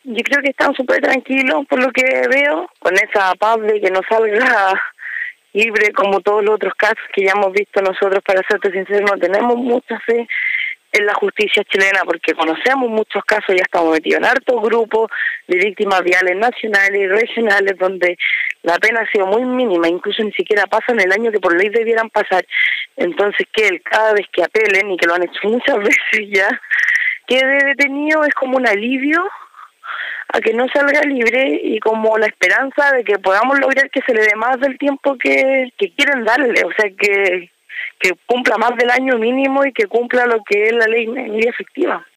Yo creo que están súper tranquilos por lo que veo, con esa paz de que no salga libre como todos los otros casos que ya hemos visto nosotros. Para serte sincero, no tenemos mucha fe en la justicia chilena porque conocemos muchos casos, ya estamos metidos en hartos grupos de víctimas viales nacionales y regionales donde la pena ha sido muy mínima, incluso ni siquiera pasan el año que por ley debieran pasar. Entonces que él cada vez que apelen, y que lo han hecho muchas veces ya, quede detenido es como un alivio a que no salga libre y como la esperanza de que podamos lograr que se le dé más del tiempo que quieren darle, o sea, que cumpla más del año mínimo y que cumpla lo que es la ley efectiva.